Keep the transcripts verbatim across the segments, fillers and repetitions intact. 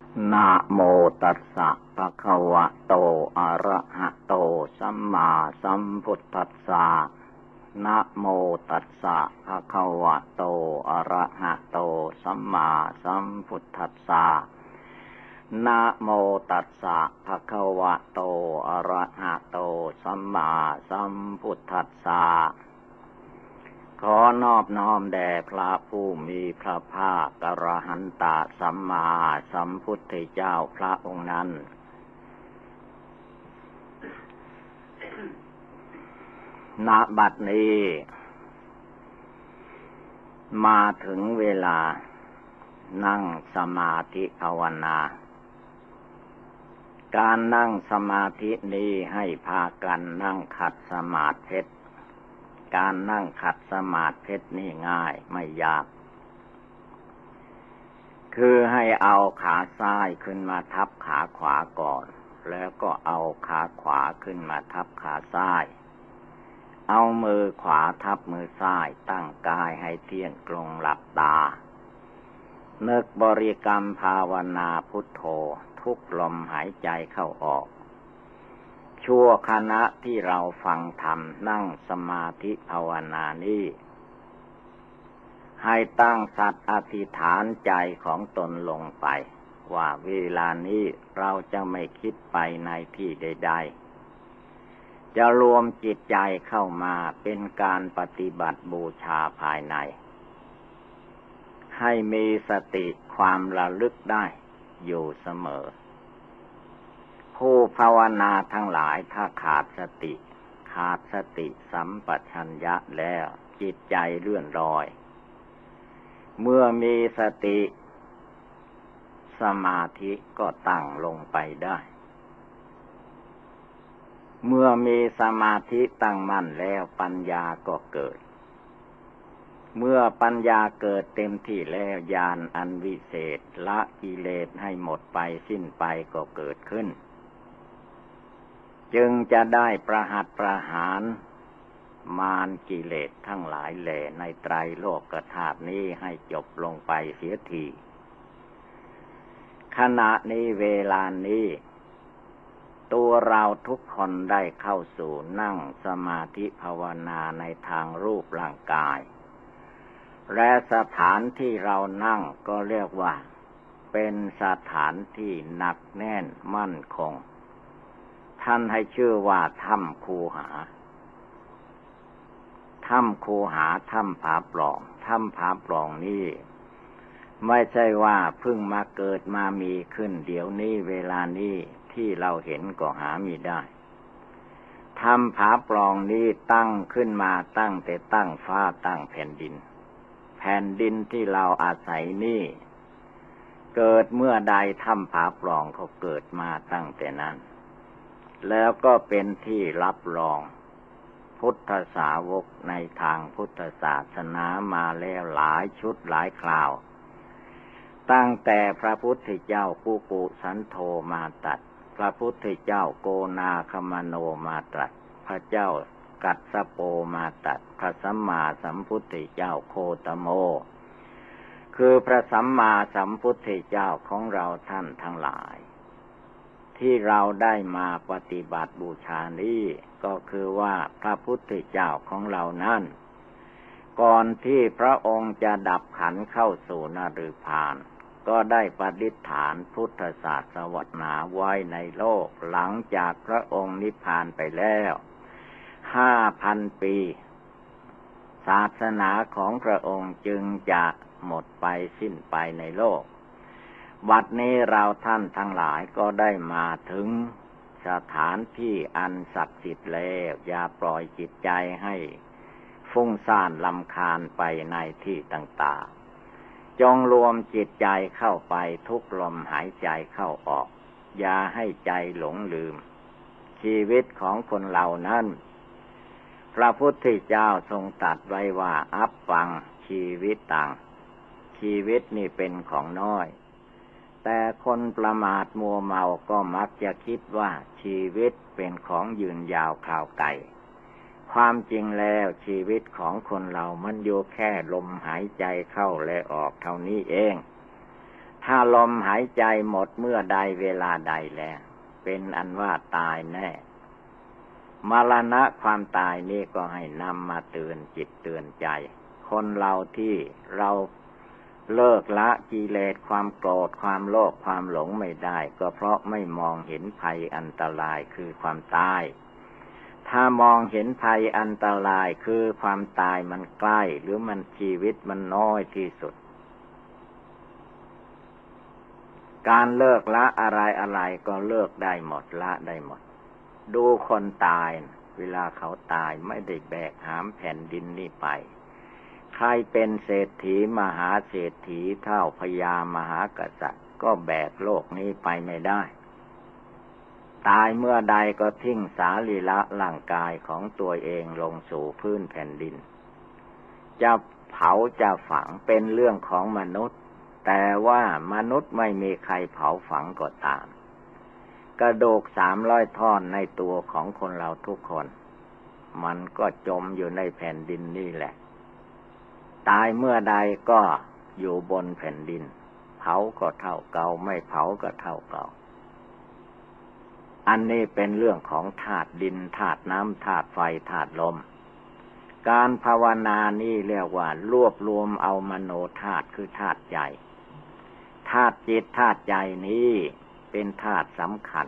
นะโมตัสสะภะคะวะโตอะระหะโตสัมมาสัมพุทธัสสะนะโมตัสสะภะคะวะโตอะระหะโตสัมมาสัมพุทธัสสะนะโมตัสสะภะคะวะโตอะระหะโตสัมมาสัมพุทธัสสะขอนอบน้อมแด่พระผู้มีพระภาคอรหันตสัมมาสัมพุทธเจ้าพระองค์นั้นณบัดนี้มาถึงเวลานั่งสมาธิภาวนาการนั่งสมาธินี้ให้พากันนั่งขัดสมาธิการนั่งขัดสมาธินี่ง่ายไม่ยากคือให้เอาขาซ้ายขึ้นมาทับขาขวาก่อนแล้วก็เอาขาขวาขึ้นมาทับขาซ้ายเอามือขวาทับมือซ้ายตั้งกายให้เที่ยงตรงหลับตานึกบริกรรมภาวนาพุทโธทุกลมหายใจเข้าออกชั่วขณะที่เราฟังธรรมนั่งสมาธิภาวนานี้ให้ตั้งสัตย์อธิษฐานใจของตนลงไปว่าเวลานี้เราจะไม่คิดไปในที่ใดๆจะรวมจิตใจเข้ามาเป็นการปฏิบัติบูชาภายในให้มีสติความระลึกได้อยู่เสมอผู้ภาวนาทั้งหลายถ้าขาดสติขาดสติสัมปชัญญะแล้วจิตใจเลื่อนลอยเมื่อมีสติสมาธิก็ตั้งลงไปได้เมื่อมีสมาธิตั้งมั่นแล้วปัญญาก็เกิดเมื่อปัญญาเกิดเต็มที่แล้วญาณอันวิเศษละกิเลสให้หมดไปสิ้นไปก็เกิดขึ้นจึงจะได้ประหัตประหารมารกิเลสทั้งหลายแหล่ในไตรโลกธาตุนี้ให้จบลงไปเสียทีขณะนี้เวลานี้ตัวเราทุกคนได้เข้าสู่นั่งสมาธิภาวนาในทางรูปร่างกายและสถานที่เรานั่งก็เรียกว่าเป็นสถานที่หนักแน่นมั่นคงท่านให้ชื่อว่าถ้ำคูหาถ้ำคูหาถ้ำผาปล่องถ้ำผาปล่องนี้ไม่ใช่ว่าเพิ่งมาเกิดมามีขึ้นเดี๋ยวนี้เวลานี้ที่เราเห็นก็หามีได้ถ้ำผาปล่องนี้ตั้งขึ้นมาตั้งแต่ตั้งฟ้าตั้งแผ่นดินแผ่นดินที่เราอาศัยนี่เกิดเมื่อใดถ้ำผาปล่องเขาเกิดมาตั้งแต่นั้นแล้วก็เป็นที่รับรองพุทธสาวกในทางพุทธศาสนามาแล้วหลายชุดหลายคราวตั้งแต่พระพุทธเจ้ากุกุสันโธมาตรัสพระพุทธเจ้าโกนาคมโนมาตรัสพระเจ้ากัสสโปมาตรัสพระสัมมาสัมพุทธเจ้าโคตโมคือพระสัมมาสัมพุทธเจ้าของเราท่านทั้งหลายที่เราได้มาปฏิบัติบูชานี้ก็คือว่าพระพุทธเจ้าของเรานั้นก่อนที่พระองค์จะดับขันธ์เข้าสู่นฤพานก็ได้ปฏิฐานพุทธศาสนาไว้ในโลกหลังจากพระองค์นิพพานไปแล้วห้าพันปีศาสนาของพระองค์จึงจะหมดไปสิ้นไปในโลกบัดนี้เราท่านทั้งหลายก็ได้มาถึงสถานที่อันศักดิ์สิทธิ์แล้วอย่าปล่อยจิตใจให้ฟุ้งซ่านรำคาญไปในที่ต่างๆจงรวมจิตใจเข้าไปทุกลมหายใจเข้าออกอย่าให้ใจหลงลืมชีวิตของคนเรานั้นพระพุทธเจ้าทรงตรัสไว้ว่าอัปปังชีวิตตังชีวิตนี่เป็นของน้อยแต่คนประมาทมัวเมาก็มักจะคิดว่าชีวิตเป็นของยืนยาวคราวไกลความจริงแล้วชีวิตของคนเรามันอยู่แค่ลมหายใจเข้าและออกเท่านี้เองถ้าลมหายใจหมดเมื่อใดเวลาใดแล้วเป็นอันว่าตายแน่มรณะความตายนี่ก็ให้นำมาเตือนจิตเตือนใจคนเราที่เราเลิกละกิเลสความโกรธความโลภความหลงไม่ได้ก็เพราะไม่มองเห็นภัยอันตรายคือความตายถ้ามองเห็นภัยอันตรายคือความตายมันใกล้หรือมันชีวิตมันน้อยที่สุดการเลิกละอะไรอะไรก็เลิกได้หมดละได้หมดดูคนตายเวลาเขาตายไม่ได้แบกหามแผ่นดินนี้ไปใครเป็นเศรษฐีมหาเศรษฐีเท่าพญามหากษัตริย์ก็แบกโลกนี้ไปไม่ได้ตายเมื่อใดก็ทิ้งสรีระร่างกายของตัวเองลงสู่พื้นแผ่นดินจะเผาจะฝังเป็นเรื่องของมนุษย์แต่ว่ามนุษย์ไม่มีใครเผาฝังก็ตามกระดูกสามร้อยท่อนในตัวของคนเราทุกคนมันก็จมอยู่ในแผ่นดินนี่แหละตายเมื่อใดก็อยู่บนแผ่นดินเผาก็เท่าเก่าไม่เผาก็เท่าเก่าอันนี้เป็นเรื่องของธาตุดินธาตุน้ำธาตุไฟธาตุลมการภาวนานี่เรียกว่ารวบรวมเอามโนธาตุคือธาตุใจธาตุจิตธาตุใจนี้เป็นธาตุสำคัญ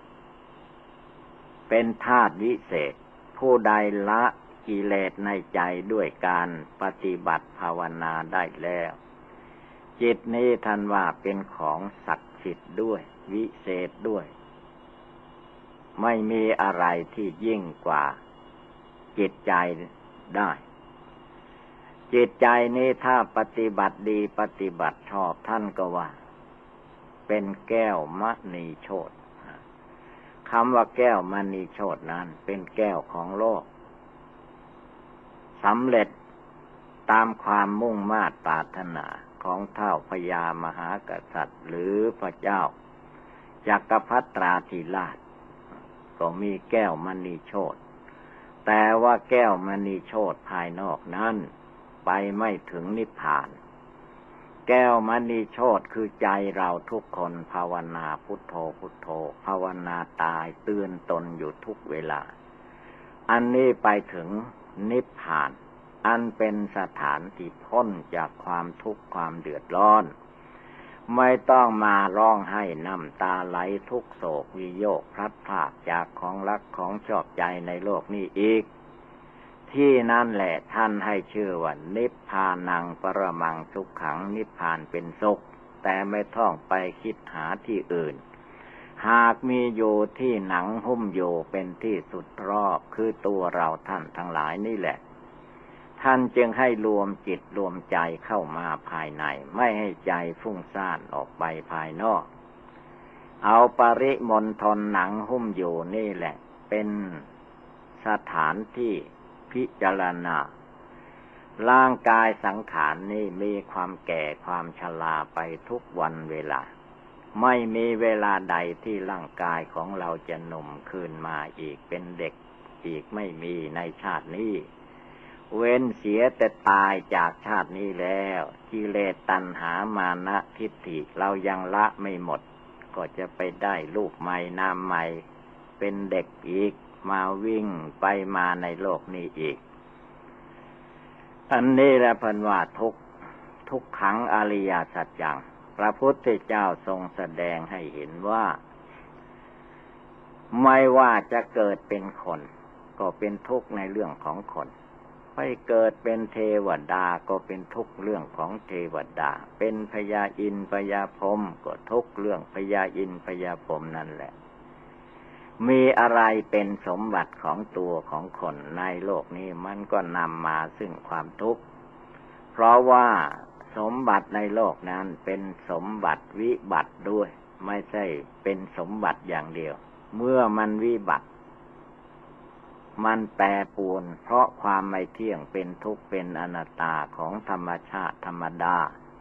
เป็นธาตุวิเศษผู้ใดละกิเลสในใจด้วยการปฏิบัติภาวนาได้แล้วจิตนี้ท่านว่าเป็นของศักดิ์สิทธิ์ด้วยวิเศษด้วยไม่มีอะไรที่ยิ่งกว่าจิตใจได้จิตใจนี้ถ้าปฏิบัติดีปฏิบัติชอบท่านก็ว่าเป็นแก้วมณีโชติคำว่าแก้วมณีโชตินั้นเป็นแก้วของโลกสำเร็จตามความมุ่งมา่ปรารถนาของเท้าพญามหากษัตริย์หรือพระเจ้าจักรพรรดิธิราชก็มีแก้วมณีโชติแต่ว่าแก้วมณีโชติภายนอกนั้นไปไม่ถึงนิพพานแก้วมณีโชติคือใจเราทุกคนภาวนาพุทโธพุทโธภาวนาตายเตือนตนอยู่ทุกเวลาอันนี้ไปถึงนิพพานอันเป็นสถานที่พ้นจากความทุกข์ความเดือดร้อนไม่ต้องมาร้องไห้น้ำตาไหลทุกโศกวิโยคพลัดพรากจากของรักของชอบใจในโลกนี้อีกที่นั่นแหละท่านให้ชื่อว่านิพพานังปรมังสุขขังนิพพานเป็นสุขแต่ไม่ต้องไปคิดหาที่อื่นหากมีอยู่ที่หนังหุ้มอยู่เป็นที่สุดรอบคือตัวเราท่านทั้งหลายนี่แหละท่านจึงให้รวมจิตรวมใจเข้ามาภายในไม่ให้ใจฟุ้งซ่านออกไปภายนอกเอาปริมณฑลหนังหุ้มอยู่นี่แหละเป็นสถานที่พิจารณาร่างกายสังขารนี่มีความแก่ความชราไปทุกวันเวลาไม่มีเวลาใดที่ร่างกายของเราจะหนุ่มคืนมาอีกเป็นเด็กอีกไม่มีในชาตินี้เว้นเสียแต่ตายจากชาตินี้แล้วกิเลสตัณหามานะทิฏฐิเรายังละไม่หมดก็จะไปได้รูปใหม่นามใหม่เป็นเด็กอีกมาวิ่งไปมาในโลกนี้อีกอันนี้แหละเพิ่นว่าทุกทุกขังอริยสัจจังพระพุทธเจ้าทรงแสดงให้เห็นว่าไม่ว่าจะเกิดเป็นคนก็เป็นทุกข์ในเรื่องของคนไปเกิดเป็นเทวดาก็เป็นทุกข์เรื่องของเทวดาเป็นพญาอินทร์พญาพรหมก็ทุกข์เรื่องพญาอินทร์พญาพรหมนั่นแหละมีอะไรเป็นสมบัติของตัวของคนในโลกนี้มันก็นำมาซึ่งความทุกข์เพราะว่าสมบัติในโลกนั้นเป็นสมบัติวิบัติด้วยไม่ใช่เป็นสมบัติอย่างเดียวเมื่อมันวิบัติมันแปรปรวนเพราะความไม่เที่ยงเป็นทุกข์เป็นอนัตตาของธรรมชาติธรรมดา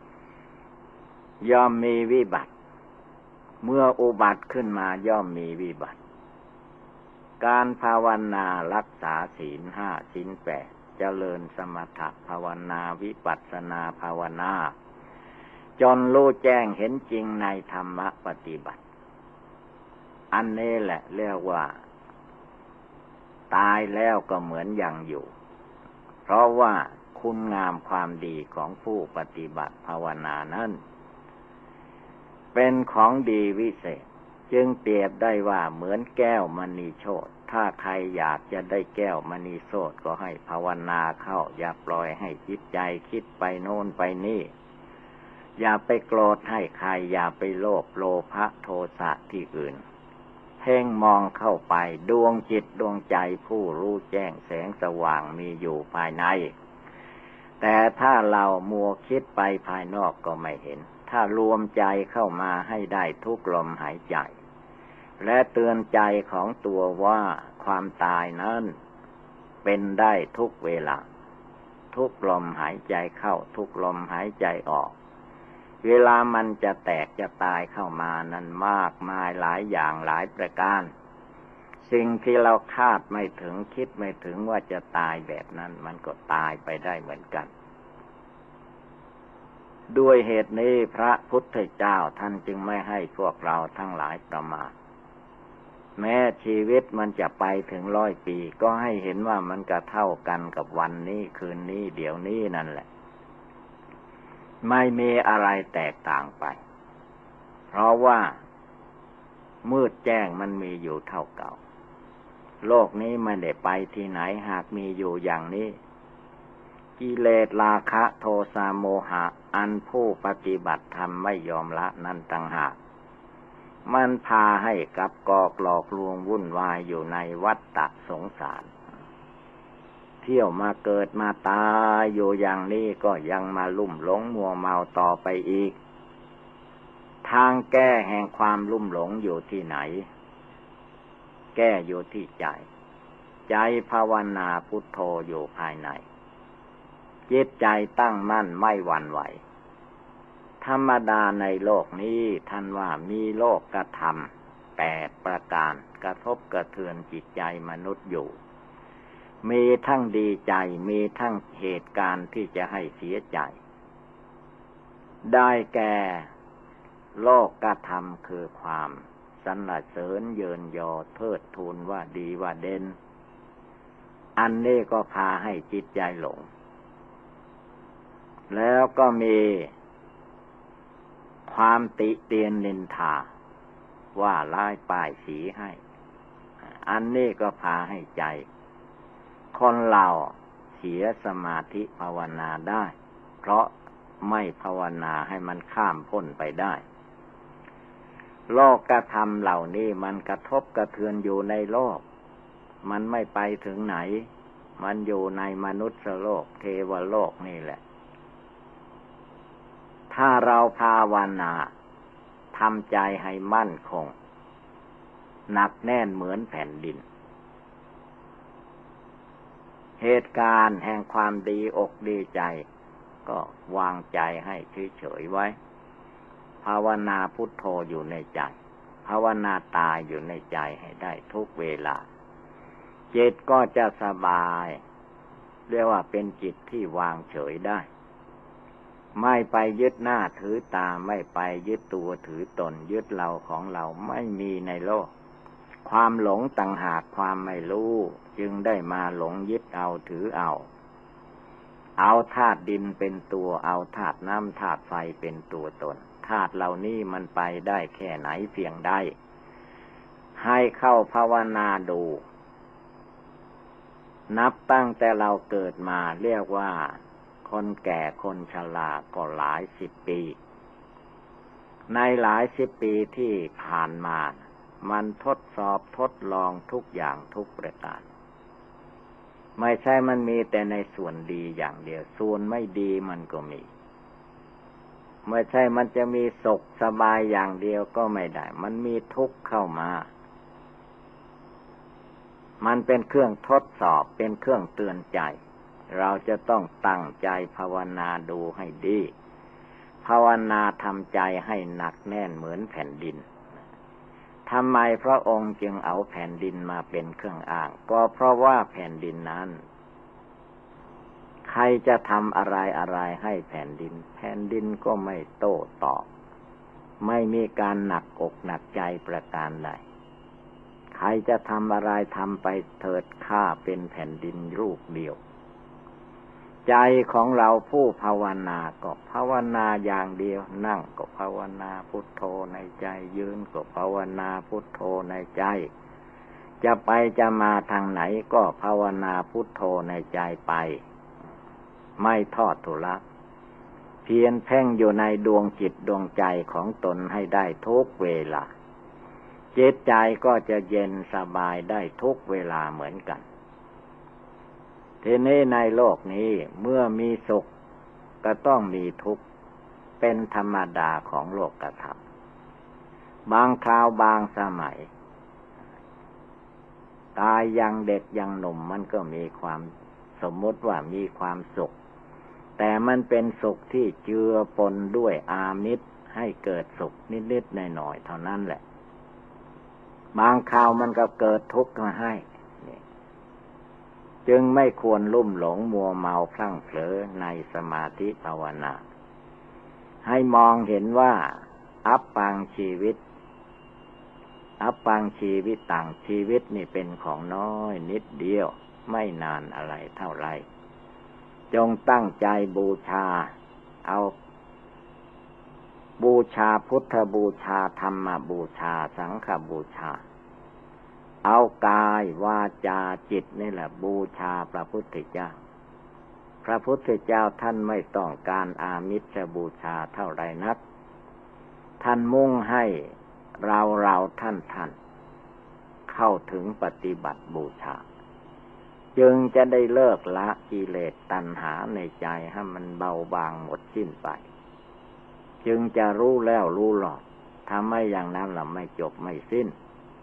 ย่อมมีวิบัติเมื่ออุบัติขึ้นมาย่อมมีวิบัติการภาวนารักษาศีลห้าศีลแปดเจริญสมถะภาวนาวิปัสสนาภาวนาจนรู้แจ้งเห็นจริงในธรรมปฏิบัติอันนี้แหละเรียกว่าตายแล้วก็เหมือนยังอยู่เพราะว่าคุณงามความดีของผู้ปฏิบัติภาวนานั้นเป็นของดีวิเศษจึงเปรียบได้ว่าเหมือนแก้วมณีโชติถ้าใครอยากจะได้แก้วมณีโชติก็ให้ภาวนาเข้าอย่าปล่อยให้จิตใจคิดไปโน่นไปนี่อย่าไปโกรธให้ใครอย่าไปโลภโลภะโทสะที่อื่นเพ่งมองเข้าไปดวงจิตดวงใจผู้รู้แจ้งแสงสว่างมีอยู่ภายในแต่ถ้าเรามัวคิดไปภายนอกก็ไม่เห็นถ้ารวมใจเข้ามาให้ได้ทุกลมหายใจและเตือนใจของตัวว่าความตายนั้นเป็นได้ทุกเวลาทุกลมหายใจเข้าทุกลมหายใจออกเวลามันจะแตกจะตายเข้ามานั้นมากมายหลายอย่างหลายประการสิ่งที่เราคาดไม่ถึงคิดไม่ถึงว่าจะตายแบบนั้นมันก็ตายไปได้เหมือนกันด้วยเหตุนี้พระพุทธเจ้าท่านจึงไม่ให้พวกเราทั้งหลายประมาทแม้ชีวิตมันจะไปถึงร้อยปีก็ให้เห็นว่ามันก็เท่ากันกับวันนี้คืนนี้เดี๋ยวนี้นั่นแหละไม่มีอะไรแตกต่างไปเพราะว่ามืดแจ้งมันมีอยู่เท่าเก่าโลกนี้ไม่ได้ไปที่ไหนหากมีอยู่อย่างนี้กิเลสราคะโทสะโมหะอันผู้ปฏิบัติธรรมไม่ยอมละนั่นต่างหากมันพาให้กับกอกหลอกลวงวุ่นวายอยู่ในวัฏฏะสงสารเที่ยวมาเกิดมาตายอยู่อย่างนี้ก็ยังมาลุ่มหลงมัวเมาต่อไปอีกทางแก้แห่งความลุ่มหลงอยู่ที่ไหนแก้อยู่ที่ใจใจภาวนาพุทโธอยู่ภายในจิตใจตั้งมั่นไม่หวั่นไหวธรรมดาในโลกนี้ท่านว่ามีโลกกธรรมแปดประการกระทบกระเทือนจิตใจมนุษย์อยู่มีทั้งดีใจมีทั้งเหตุการณ์ที่จะให้เสียใจได้แก่โลกกธรรมคือความสรรเสริญเยินยอเทิดทูนว่าดีว่าเด่นอันนี้ก็พาให้จิตใจหลงแล้วก็มีความติเตียนนินทาว่าร้ายป้ายสีให้อันนี้ก็พาให้ใจคนเราเสียสมาธิภาวนาได้เพราะไม่ภาวนาให้มันข้ามพ้นไปได้โลกธรรมเหล่านี้มันกระทบกระเทือนอยู่ในโลกมันไม่ไปถึงไหนมันอยู่ในมนุษย์โลกเทวโลกนี่แหละถ้าเราภาวนาทำใจให้มั่นคงหนักแน่นเหมือนแผ่นดินเหตุการณ์แห่งความดีอกดีใจก็วางใจให้เฉยๆไว้ภาวนาพุทโธอยู่ในใจภาวนาตายอยู่ในใจให้ได้ทุกเวลาจิตก็จะสบายเรียกว่าเป็นจิตที่วางเฉยได้ไม่ไปยึดหน้าถือตาไม่ไปยึดตัวถือตนยึดเราของเราไม่มีในโลกความหลงต่างหากความไม่รู้จึงได้มาหลงยึดเอาถือเอาเอาธาตุดินเป็นตัวเอาธาตุน้ำธาตุไฟเป็นตัวตนธาตุเหล่านี้มันไปได้แค่ไหนเพียงใดให้เข้าภาวนาดูนับตั้งแต่เราเกิดมาเรียกว่าคนแก่คนชราก็หลายสิบปีในหลายสิบปีที่ผ่านมามันทดสอบทดลองทุกอย่างทุกประการไม่ใช่มันมีแต่ในส่วนดีอย่างเดียวส่วนไม่ดีมันก็มีไม่ใช่มันจะมีสุขสบายอย่างเดียวก็ไม่ได้มันมีทุกข์เข้ามามันเป็นเครื่องทดสอบเป็นเครื่องเตือนใจเราจะต้องตั้งใจภาวนาดูให้ดีภาวนาทำใจให้หนักแน่นเหมือนแผ่นดินทำไมพระองค์จึงเอาแผ่นดินมาเป็นเครื่องอ้างก็เพราะว่าแผ่นดินนั้นใครจะทำอะไรอะไรให้แผ่นดินแผ่นดินก็ไม่โต้ตอบไม่มีการหนักอกหนักใจประการใดใครจะทำอะไรทำไปเถิดข้าเป็นแผ่นดินรูปเดียวใจของเราผู้ภาวนาก็ภาวนาอย่างเดียวนั่งก็ภาวนาพุทโธในใจยืนก็ภาวนาพุทโธในใจจะไปจะมาทางไหนก็ภาวนาพุทโธในใจไปไม่ทอดทุลักเพียรเพ่งอยู่ในดวงจิตดวงใจของตนให้ได้ทุกเวลาจิตใจก็จะเย็นสบายได้ทุกเวลาเหมือนกันทีนี้ในโลกนี้เมื่อมีสุขก็ต้องมีทุกข์เป็นธรรมดาของโลกธรรมบางคราวบางสมัยกายยังเด็กยังหนุ่มมันก็มีความสมมติว่ามีความสุขแต่มันเป็นสุขที่เจือปนด้วยอามิตรให้เกิดสุขนิดๆหน่อยๆเท่านั้นแหละบางคราวมันก็เกิดทุกข์มาให้จึงไม่ควรลุ่มหลงมัวเมาพลั้งเผลอในสมาธิภาวนาให้มองเห็นว่าอัปปังชีวิตอัปปังชีวิตต่างชีวิตนี่เป็นของน้อยนิดเดียวไม่นานอะไรเท่าไรจงตั้งใจบูชาเอาบูชาพุทธบูชาธรรมบูชาสังฆบูชาเอากายวาจาจิตนี่แหละบูชาพระพุทธเจ้าพระพุทธเจ้าท่านไม่ต้องการอามิสบูชาเท่าไรนักท่านมุ่งให้เราเราท่านท่านเข้าถึงปฏิบัติบูชาจึงจะได้เลิกละกิเลสตัณหาในใจให้มันเบาบางหมดสิ้นไปจึงจะรู้แล้วรู้หลอดถ้าไม่อย่างนั้นเราไม่จบไม่สิ้น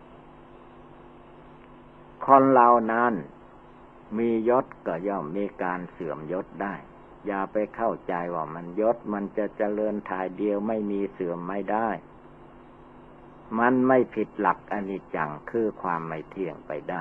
คนเรานั้นมียศก็ย่อมมีการเสื่อมยศได้อย่าไปเข้าใจว่ามันยศมันจะเจริญถ่ายเดียวไม่มีเสื่อมไม่ได้มันไม่ผิดหลักอนิจจังคือความไม่เที่ยงไปได้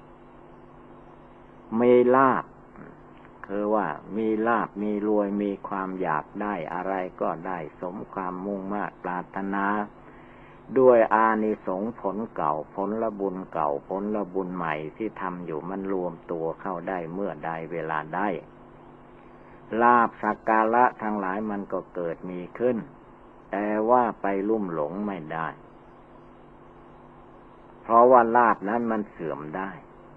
มีลาภคือว่ามีลาภมีรวยมีความอยากได้อะไรก็ได้สมความมุ่งมา่ปรารถนาด้วยอานิสงส์ผลเก่าผลละบุญเก่าผลละบุญใหม่ที่ทำอยู่มันรวมตัวเข้าได้เมื่อใดเวลาได้ลาภสักการะทั้งหลายมันก็เกิดมีขึ้นแต่ว่าไปลุ่มหลงไม่ได้เพราะว่าลาภนั้นมันเสื่อมได้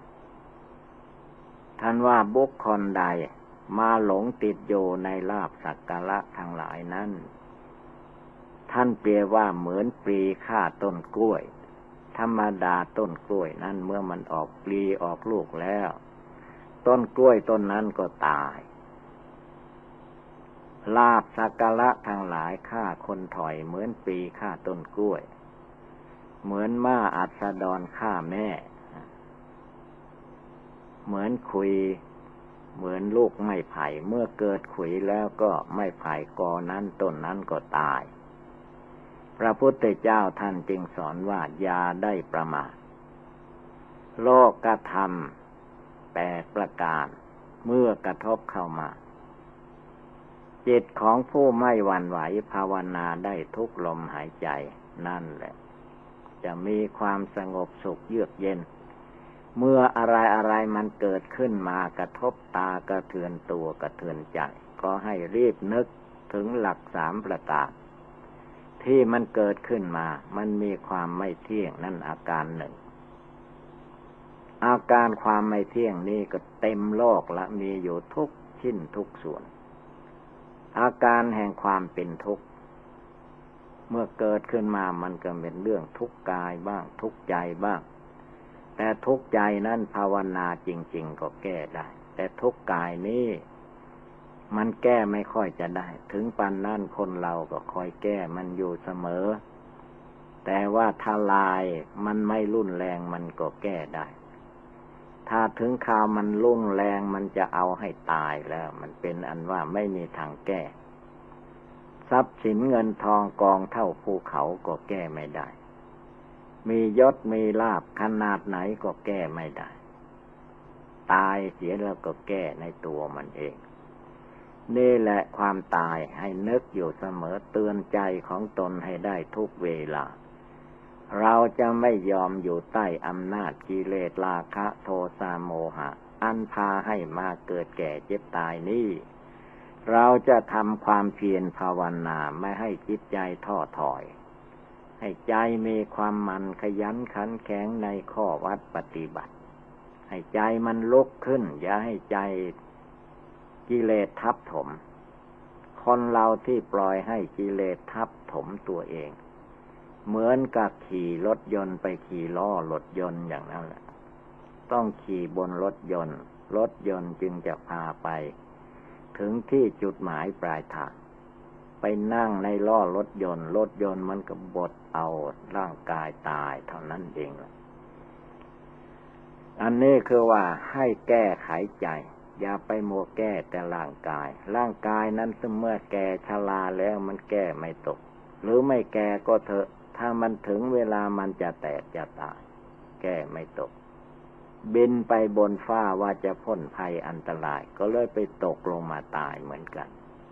ท่านว่าบุคคลใดมาหลงติดอยู่ในลาภสักการะทั้งหลายนั้นท่านเปรียบว่าเหมือนปลีฆ่าต้นกล้วยธรรมดาต้นกล้วยนั้นเมื่อมันออกปลีออกลูกแล้วต้นกล้วยต้นนั้นก็ตายลาภสักการะทั้งหลายฆ่าคนถอยเหมือนปลีฆ่าต้นกล้วยเหมือนม้าอัสดรฆ่าแม่เหมือนขุยเหมือนลูกไม้ไผ่เมื่อเกิดขุยแล้วก็ไม้ไผ่กอนั้นต้นนั้นก็ตายพระพุทธเจ้าท่านจึงสอนว่าอย่าได้ประมาทโลกธรรมแปดประการเมื่อกระทบเข้ามาจิตของผู้ไม่หวั่นไหวภาวนาได้ทุกลมหายใจนั่นแหละจะมีความสงบสุขเยือกเย็นเมื่ออะไรอะไรมันเกิดขึ้นมากระทบตากระเทือนตัวกระเทือนใจก็ให้รีบนึกถึงหลักสามประการที่มันเกิดขึ้นมามันมีความไม่เที่ยงนั่นอาการหนึ่งอาการความไม่เที่ยงนี่ก็เต็มโลกละมีอยู่ทุกชิ้นทุกส่วนอาการแห่งความเป็นทุกข์เมื่อเกิดขึ้นมามันก็เป็นเรื่องทุกข์กายบ้างทุกข์ใจบ้างแต่ทุกข์ใจนั้นภาวนาจริงๆก็แก้ได้แต่ทุกข์กายนี้มันแก้ไม่ค่อยจะได้ถึงปานนั้นคนเราก็คอยแก้มันอยู่เสมอแต่ว่าถ้าลายมันไม่รุนแรงมันก็แก้ได้ถ้าถึงคราวมันรุนแรงมันจะเอาให้ตายแล้วมันเป็นอันว่าไม่มีทางแก้ทรัพย์สินเงินทองกองเท่าภูเขาก็แก้ไม่ได้มียศมีลาภขนาดไหนก็แก้ไม่ได้ตายเสียแล้วก็แก้ในตัวมันเองนี่แหละความตายให้นึกอยู่เสมอเตือนใจของตนให้ได้ทุกเวลาเราจะไม่ยอมอยู่ใต้อำนาจกิเลสราคะโทสะโมหะอันพาให้มาเกิดแก่เจ็บตายนี้เราจะทำความเพียรภาวนาไม่ให้จิตใจท้อถอยให้ใจมีความมันขยันขันแข็งในข้อวัดปฏิบัติให้ใจมันลุกขึ้นอย่าให้ใจกิเลสทับถมคนเราที่ปล่อยให้กิเลสทับถมตัวเองเหมือนกับขี่รถยนต์ไปขี่ล้อรถยนต์อย่างนั้นแหละต้องขี่บนรถยนต์รถยนต์จึงจะพาไปถึงที่จุดหมายปลายทางไปนั่งในล้อรถยนต์รถยนต์มันก็บดเอาร่างกายตายเท่านั้นเองอันนี้คือว่าให้แก้ไขใจอย่าไปโมแก้แต่ร่างกายร่างกายนั้นเมื่อแก่ชราแล้วมันแก้ไม่ตกหรือไม่แก่ก็เถอะถ้ามันถึงเวลามันจะแตกจะตายแก้ไม่ตกบินไปบนฟ้าว่าจะพ้นภัยอันตรายก็เลยไปตกลงมาตายเหมือนกัน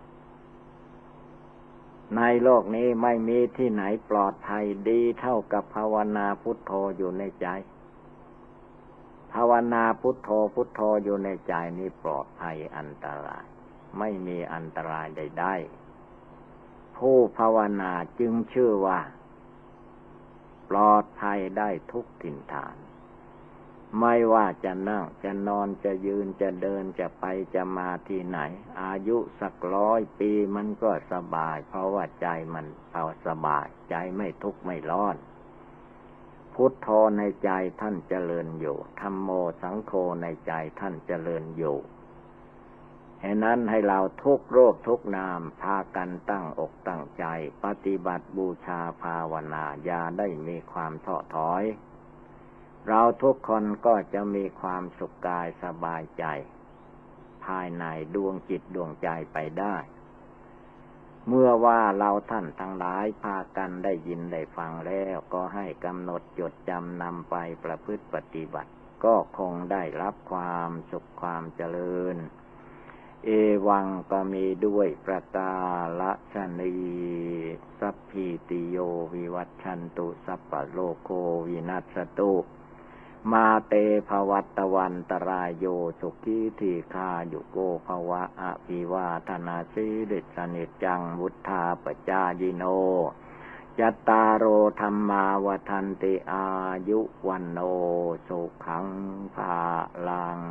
ในโลกนี้ไม่มีที่ไหนปลอดภัยดีเท่ากับภาวนาพุทโธอยู่ในใจภาวนาพุทโธพุทโธอยู่ในใจนี้ปลอดภัยอันตรายไม่มีอันตรายใดๆผู้ภาวนาจึงชื่อว่าปลอดภัยได้ทุกถิ่นฐานไม่ว่าจะนั่งจะนอนจะยืนจะเดินจะไปจะมาที่ไหนอายุสักร้อยปีมันก็สบายเพราะว่าใจมันเอาสบายใจไม่ทุกข์ไม่ร้อนพุทโธในใจท่านเจริญอยู่ธัมโมสังโฆในใจท่านเจริญอยู่ฉะนั้นให้เราทุกโรคทุกนามพากันตั้งอกตั้งใจปฏิบัติบูชาภาวนาอย่าได้มีความท้อถอยเราทุกคนก็จะมีความสุขกายสบายใจภายในดวงจิตดวงใจไปได้เมื่อว่าเราท่านทั้งหลายพากันได้ยินได้ฟังแล้วก็ให้กำหนดจดจำนำไปประพฤติปฏิบัติก็คงได้รับความสุขความเจริญเอวังก็มีด้วยประกาศนีสัพพิติโยวิวัชชันตุสัพพะโลกโควินัสสตุมาเตภวัตวันตรายโยสุขีทีฆายุโกภวะอภิวาทนาสีริสนิจจังวุธาปจายิโนจัตตารโอธรรมาวทันติอายุวันโนสุขังภาลัง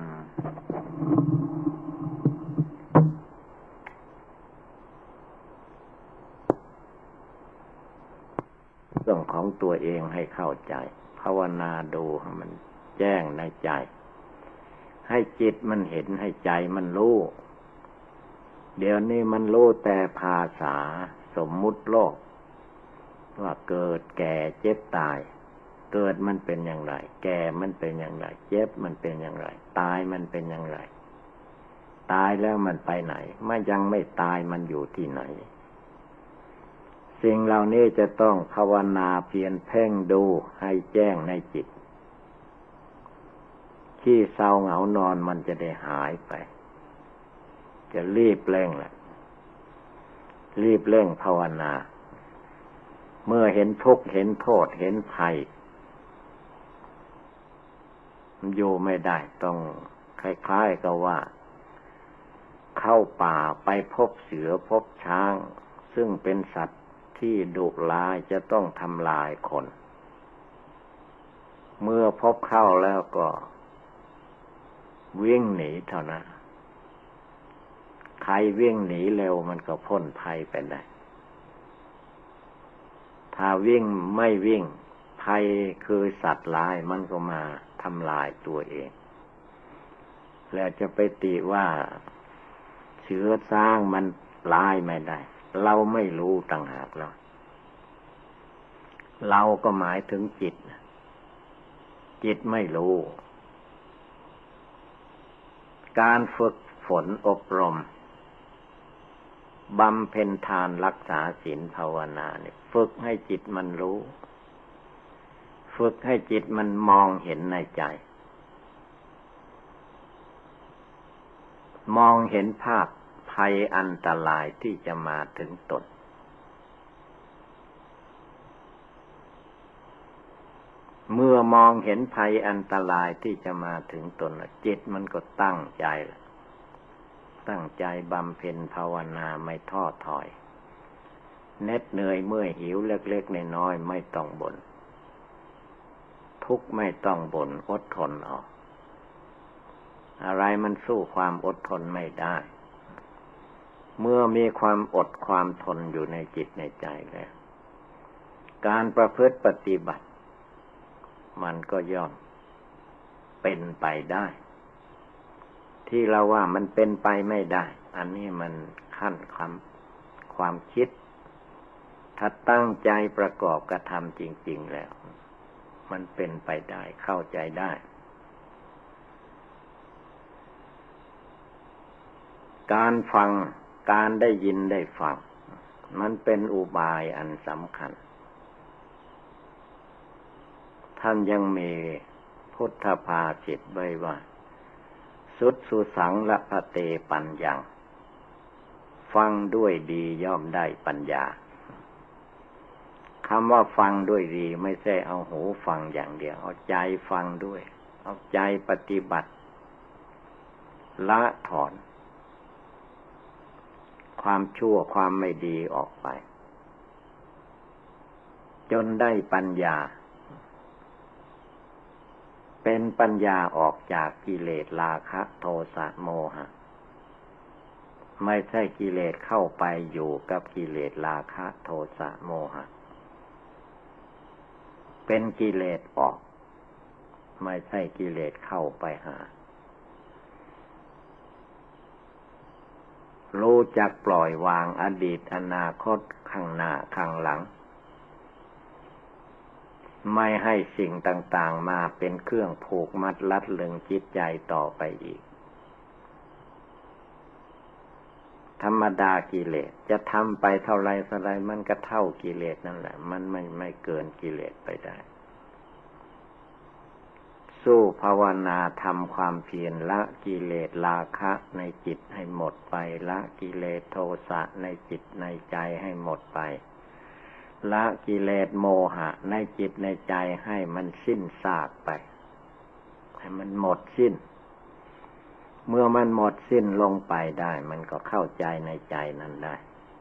เรื่องของตัวเองให้เข้าใจภาวนาดูให้มันแจ้งในใจให้จิตมันเห็นให้ใจมันรู้เดี๋ยวนี้มันรู้แต่ภาษาสมมุติโลกว่าเกิดแก่เจ็บตายเกิดมันเป็นอย่างไรแก่มันเป็นอย่างไรเจ็บมันเป็นอย่างไรตายมันเป็นอย่างไรตายแล้วมันไปไหนไม่ยังไม่ตายมันอยู่ที่ไหนสิ่งเหล่านี้จะต้องภาวนาเพียรเพ่งดูให้แจ้งในจิตที่เศร้าเหงานอนมันจะได้หายไปจะรีบเร่งแหละรีบเร่งภาวนาเมื่อเห็นทุกข์เห็นโทษเห็นภัยมันอยู่ไม่ได้ต้องคล้ายๆกับว่าเข้าป่าไปพบเสือพบช้างซึ่งเป็นสัตว์ที่ดุร้ายจะต้องทำลายคนเมื่อพบเข้าแล้วก็วิ่งหนีเท่านั้นใครวิ่งหนีเร็วมันก็พ้นภัยไปได้ถ้าวิ่งไม่วิ่งภัยคือสัตว์ร้ายมันก็มาทำลายตัวเองแล้วจะไปติว่าเสือสร้างมันร้ายไม่ได้เราไม่รู้ต่างหากเราเราก็หมายถึงจิตจิตไม่รู้การฝึกฝนอบรมบำเพ็ญทานรักษาศีลภาวนาเนี่ยฝึกให้จิตมันรู้ฝึกให้จิตมันมองเห็นในใจมองเห็นภาพภภัยอันตรายที่จะมาถึงตนเมื่อมองเห็นภัยอันตรายที่จะมาถึงตนจิตมันก็ตั้งใจตั้งใจบำเพ็ญภาวนาไม่ท้อถอยเหน็ดเหนื่อยเมื่อยหิวเล็กๆน้อยๆไม่ต้องบ่นทุกข์ไม่ต้องบ่นอดทนเอาอะไรมันสู้ความอดทนไม่ได้เมื่อมีความอดความทนอยู่ในจิตในใจแล้วการประพฤติปฏิบัติมันก็ย่อมเป็นไปได้ที่เราว่ามันเป็นไปไม่ได้อันนี้มันขั้นความความคิดถ้าตั้งใจประกอบกระทำจริงๆแล้วมันเป็นไปได้เข้าใจได้การฟังการได้ยินได้ฟังมันเป็นอุบายอันสำคัญท่านยังมีพุทธภาษิตไว้ว่าสุดสุสังละพะเตปัญญังฟังด้วยดีย่อมได้ปัญญาคำว่าฟังด้วยดีไม่ใช่เอาหูฟังอย่างเดียวเอาใจฟังด้วยเอาใจปฏิบัติละถอนความชั่วความไม่ดีออกไปจนได้ปัญญาเป็นปัญญาออกจากกิเลสราคะโทสะโมหะไม่ใช่กิเลสเข้าไปอยู่กับกิเลสราคะโทสะโมหะเป็นกิเลสออกไม่ใช่กิเลสเข้าไปหารู้จักปล่อยวางอดีตอนาคตข้างหน้าข้างหลังไม่ให้สิ่งต่างๆมาเป็นเครื่องผูกมัดลัดลึงจิตใจต่อไปอีกธรรมดากิเลสจะทำไปเท่าไรเท่าไรมันก็เท่ากิเลสนั่นแหละมันไม่ไม่เกินกิเลสไปได้สู้ภาวนาทำความเพียรละกิเลสราคะในจิตให้หมดไปละกิเลสโทสะในจิตในใจให้หมดไปละกิเลสโมหะในจิตในใจให้มันสิ้นซากไปให้มันหมดสิ้นเมื่อมันหมดสิ้นลงไปได้มันก็เข้าใจในใจนั้นได้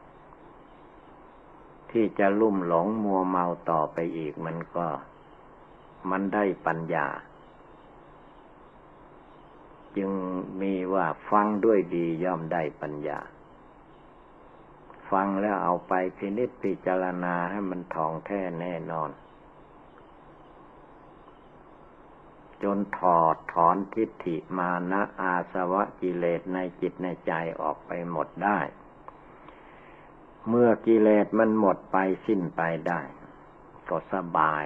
ที่จะลุ่มหลงมัวเมาต่อไปอีกมันก็มันได้ปัญญาจึงมีว่าฟังด้วยดีย่อมได้ปัญญาฟังแล้วเอาไปพินิจพิจารณาให้มันถ่องแท้แน่นอนจนถอดถอนทิฏฐิมานะอาสวะกิเลสในจิตในใจออกไปหมดได้เมื่อกิเลสมันหมดไปสิ้นไปได้ก็สบาย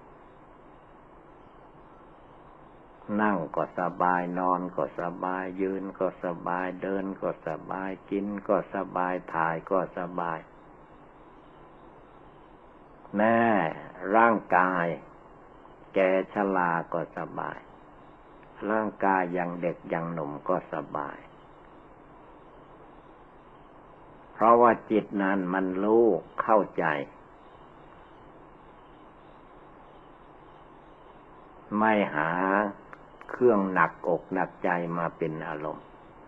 นั่งก็สบายนอนก็สบายยืนก็สบายเดินก็สบายกินก็สบายถ่ายก็สบายแม่ร่างกายแก่ชราก็สบายร่างกายยังเด็กยังหนุ่มก็สบายเพราะว่าจิตนั้นมันรู้เข้าใจไม่หาเครื่องหนักอกหนักใจมาเป็นอารมณ์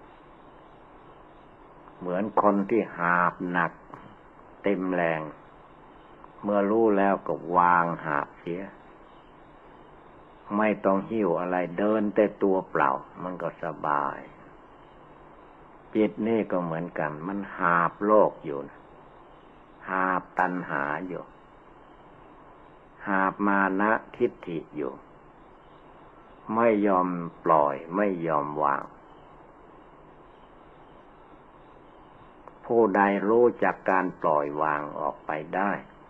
เหมือนคนที่หาบหนักเต็มแรงเมื่อรู้แล้วก็วางหาบเสียไม่ต้องหิ้วอะไรเดินแต่ตัวเปล่ามันก็สบายจิตนี่ก็เหมือนกันมันหาบโลกอยู่นะหาบตัณหาอยู่หาบมานะทิฏฐิอยู่ไม่ยอมปล่อยไม่ยอมวางผู้ใดรู้จักการปล่อยวางออกไปได้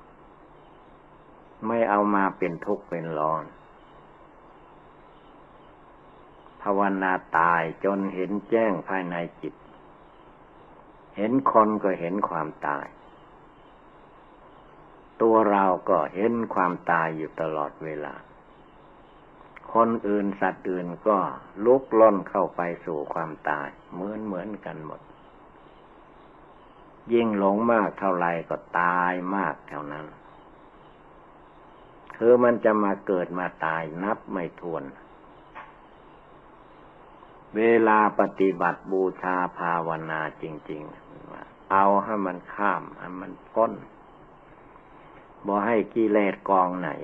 ไม่เอามาเป็นทุกข์เป็นร้อนภาวนาตายจนเห็นแจ้งภายในจิตเห็นคนก็เห็นความตายตัวเราก็เห็นความตายอยู่ตลอดเวลาคนอื่นสัตว์อื่นก็ลุกล้นเข้าไปสู่ความตายเหมือนเหมือนกันหมดยิ่งหลงมากเท่าไรก็ตายมากเท่านั้นคือมันจะมาเกิดมาตายนับไม่ถ้วนเวลาปฏิบัติบูชาภาวนาจริงๆเอาให้มันข้ามให้มันพ้นบ่ให้กิเลสกองไหน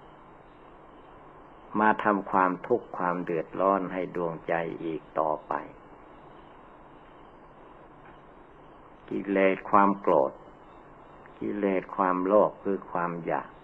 มาทำความทุกข์ความเดือดร้อนให้ดวงใจอีกต่อไปกิเลสความโกรธกิเลสความโลภคือความอยาก